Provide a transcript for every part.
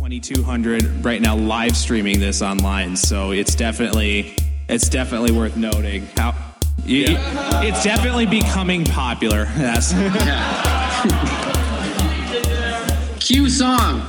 2200 right now live streaming this online, so it's definitely worth noting. It's definitely becoming popular. Yes. Cue song.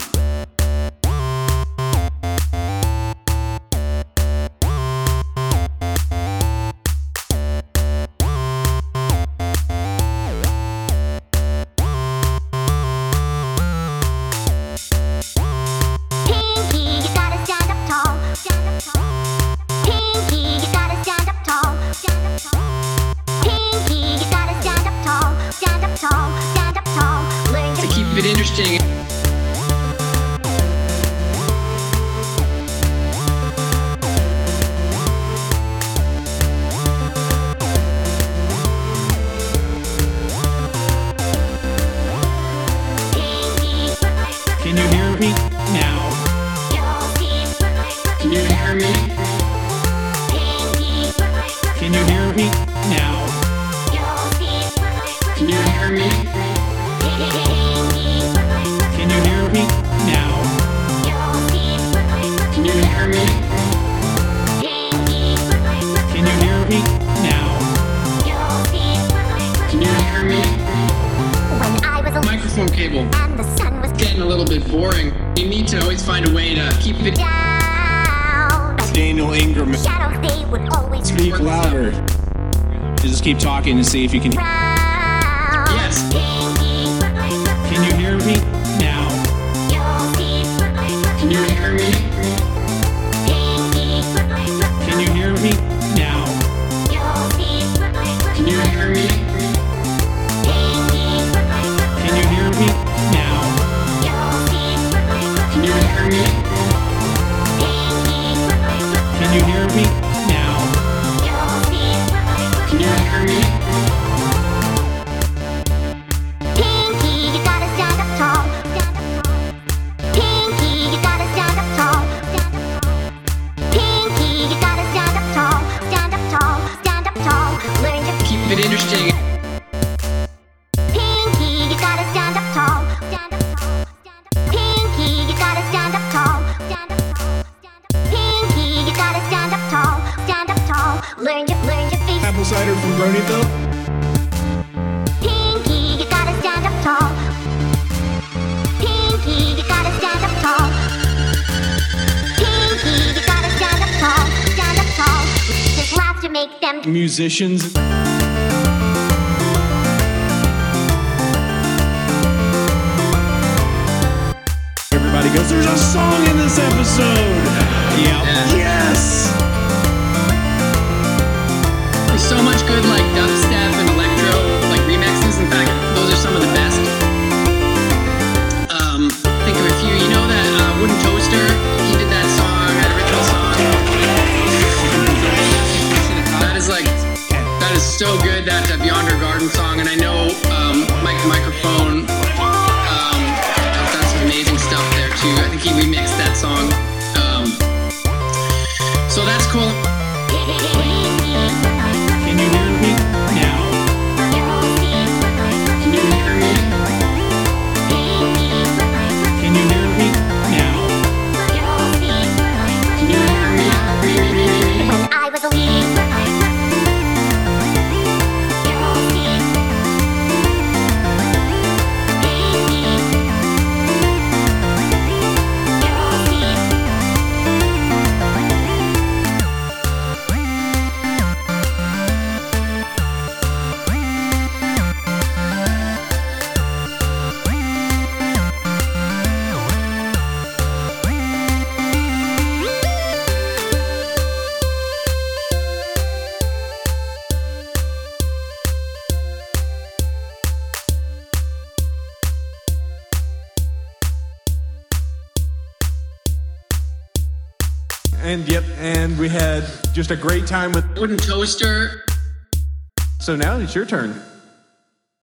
To keep it interesting. Can you hear me now? Can you hear me? Can you hear me now? Can you hear me? Can you hear me now? Can you hear me? Can you hear me now? Can you hear me? When I was a Microphone cable. and the sun was Getting a little bit boring. You need to always find a way to keep it. down. Daniel Ingram. Shadows, they would always Speak louder. You just keep talking to see if you can. frown. Yes. Can you hear me now? Can you hear me? Can you hear me now? Can you hear me? Can you hear me now? Can you hear me? Can you hear me now? Can you hear me? Pinky, you gotta stand up tall. Pinky, you gotta stand up tall. Pinky, you gotta stand up tall. Stand up tall. Stand up tall. Learn to Keep it interesting. Pinky, you gotta stand up tall. Stand up tall. Pinky, you gotta stand up tall. Stand up tall. Pinky, you gotta stand up tall. Stand up tall. Learn your face. Apple cider from Bronyville. Pinky, you gotta stand up tall. Pinky, you gotta stand up tall. Pinky, you gotta stand up tall. Stand up tall. Just laugh to make them. Musicians. Everybody goes, there's a song in this episode. Yep. Yeah. Yes. There's so much good like dubstep and electro like remixes. In fact, those are some of the best. Think of a few. You know that Wooden Toaster? He did that song, that original song. That is so good. That Beyond Her Garden song, and I know Microphone has done some amazing stuff there too. I think he remixed that song. So that's cool. Can you hear me now? Can you hear me? Can you hear me now? Can you hear me? When I was a And we had just a great time with. Wooden Toaster. So now it's your turn.